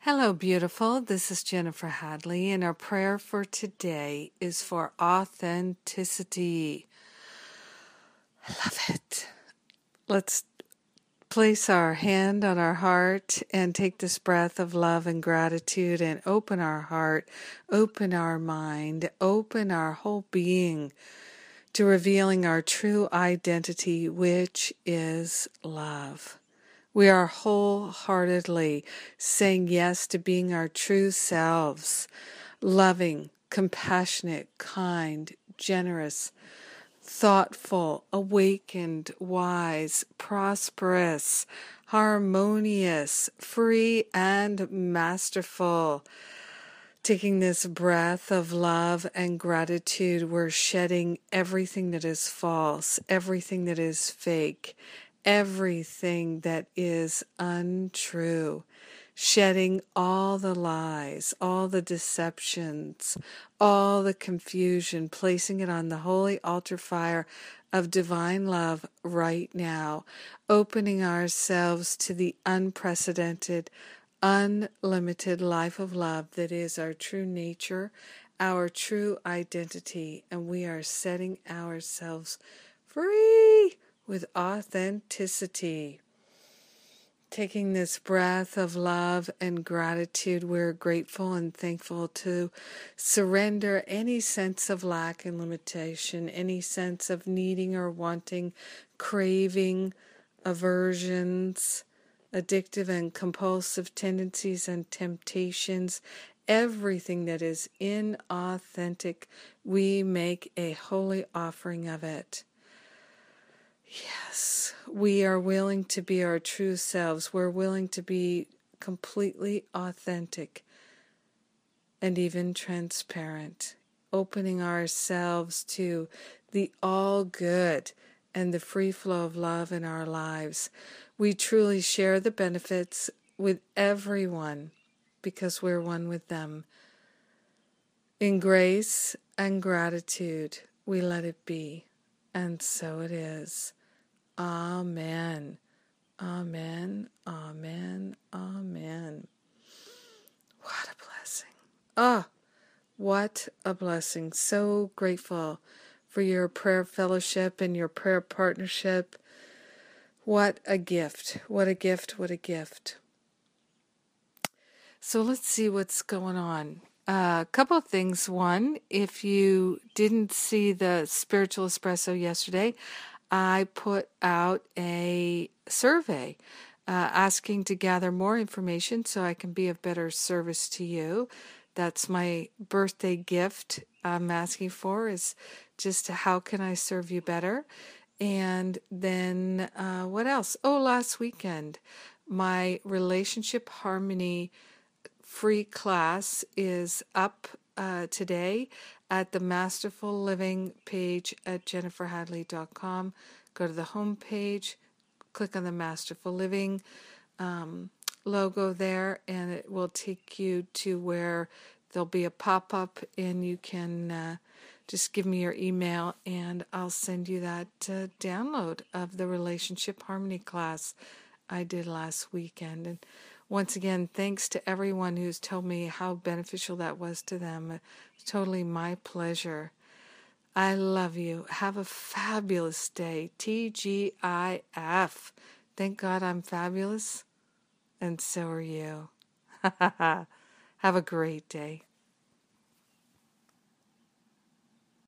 Hello, beautiful. This is Jennifer Hadley, and our prayer for today is for authenticity. I love it. Let's place our hand on our heart and take this breath of love and gratitude and open our heart, open our mind, open our whole being to revealing our true identity, which is love. We are wholeheartedly saying yes to being our true selves, loving, compassionate, kind, generous, thoughtful, awakened, wise, prosperous, harmonious, free, and masterful. Taking this breath of love and gratitude, we're shedding everything that is false, everything that is fake, everything that is untrue, shedding all the lies, all the deceptions, all the confusion, placing it on the holy altar fire of divine love right now, opening ourselves to the unprecedented, unlimited life of love that is our true nature, our true identity, and we are setting ourselves free with authenticity. Taking this breath of love and gratitude, we're grateful and thankful to surrender any sense of lack and limitation, any sense of needing or wanting, craving, aversions, addictive and compulsive tendencies and temptations, everything that is inauthentic, we make a holy offering of it. Yes, we are willing to be our true selves. We're willing to be completely authentic and even transparent, opening ourselves to the all good and the free flow of love in our lives. We truly share the benefits with everyone because we're one with them. In grace and gratitude, we let it be, and so it is. Amen. Amen. Amen. Amen. What a blessing. Ah, what a blessing. So grateful for your prayer fellowship and your prayer partnership. What a gift. What a gift. What a gift. So let's see what's going on. A couple of things. One, if you didn't see the Spiritual Espresso yesterday, I put out a survey asking to gather more information so I can be of better service to you. That's my birthday gift I'm asking for, is just how can I serve you better? And then what else? Oh, last weekend, my Relationship Harmony free class is up today at the Masterful Living page at jenniferhadley.com. Go to the home page, click on the Masterful Living logo there, and it will take you to where there'll be a pop-up, and you can just give me your email, and I'll send you that download of the Relationship Harmony class I did last weekend. And once again, thanks to everyone who's told me how beneficial that was to them. It's totally my pleasure. I love you. Have a fabulous day. TGIF. Thank God I'm fabulous, and so are you. Have a great day.